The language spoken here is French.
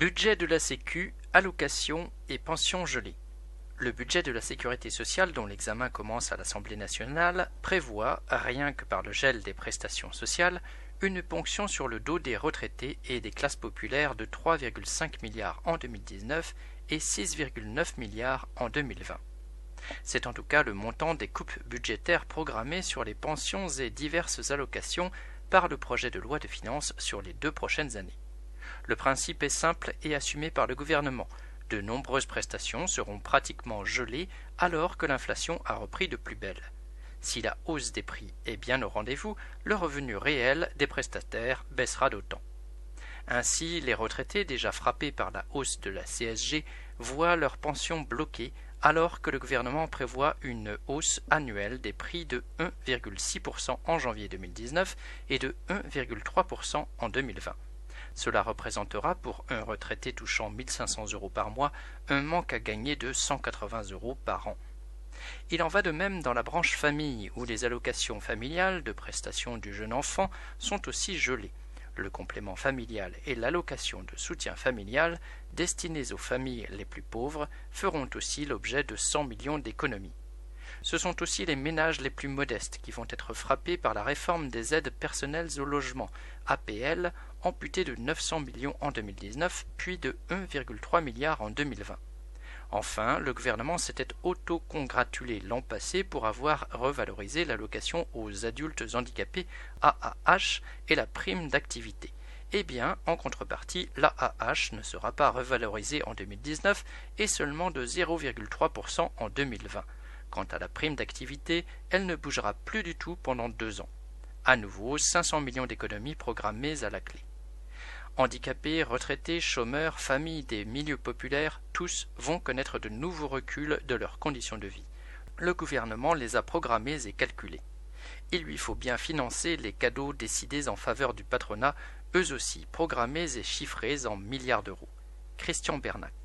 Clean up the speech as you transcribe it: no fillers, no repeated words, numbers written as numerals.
Budget de la Sécu, allocations et pensions gelées. Le budget de la sécurité sociale, dont l'examen commence à l'Assemblée nationale, prévoit, rien que par le gel des prestations sociales, une ponction sur le dos des retraités et des classes populaires de 3,5 milliards en 2019 et 6,9 milliards en 2020. C'est en tout cas le montant des coupes budgétaires programmées sur les pensions et diverses allocations par le projet de loi de finances sur les 2 prochaines années. Le principe est simple et assumé par le gouvernement. De nombreuses prestations seront pratiquement gelées alors que l'inflation a repris de plus belle. Si la hausse des prix est bien au rendez-vous, le revenu réel des prestataires baissera d'autant. Ainsi, les retraités déjà frappés par la hausse de la CSG voient leur pension bloquée alors que le gouvernement prévoit une hausse annuelle des prix de 1,6% en janvier 2019 et de 1,3% en 2020. Cela représentera pour un retraité touchant 1 500 € par mois un manque à gagner de 180 € par an. Il en va de même dans la branche famille où les allocations familiales de prestation du jeune enfant sont aussi gelées. Le complément familial et l'allocation de soutien familial destinés aux familles les plus pauvres feront aussi l'objet de 100 millions d'économies. Ce sont aussi les ménages les plus modestes qui vont être frappés par la réforme des aides personnelles au logement, APL, amputée de 900 millions en 2019, puis de 1,3 milliard en 2020. Enfin, le gouvernement s'était auto-congratulé l'an passé pour avoir revalorisé l'allocation aux adultes handicapés AAH et la prime d'activité. Eh bien, en contrepartie, l'AAH ne sera pas revalorisée en 2019 et seulement de 0,3% en 2020. Quant à la prime d'activité, elle ne bougera plus du tout pendant 2 ans. À nouveau, 500 millions d'économies programmées à la clé. Handicapés, retraités, chômeurs, familles des milieux populaires, tous vont connaître de nouveaux reculs de leurs conditions de vie. Le gouvernement les a programmés et calculés. Il lui faut bien financer les cadeaux décidés en faveur du patronat, eux aussi programmés et chiffrés en milliards d'euros. Christian Bernac.